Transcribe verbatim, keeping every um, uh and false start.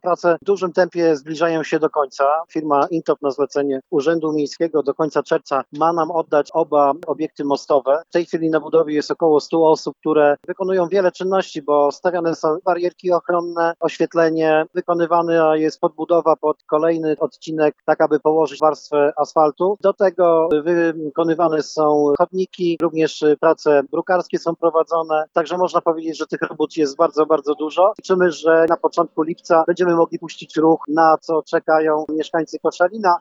Prace w dużym tempie zbliżają się do końca. Firma Intop na zlecenie Urzędu Miejskiego do końca czerwca ma nam oddać oba obiekty mostowe. W tej chwili na budowie jest około stu osób, które wykonują wiele czynności, bo stawiane są barierki ochronne, oświetlenie, wykonywana jest podbudowa pod kolejny odcinek, tak aby położyć warstwę asfaltu. Do tego wykonywane są chodniki, również prace brukarskie są prowadzone, także można powiedzieć, że tych robót jest bardzo, bardzo dużo. Liczymy, że na początku lipca będziemy mogli puścić ruch, na co czekają mieszkańcy Koszalina.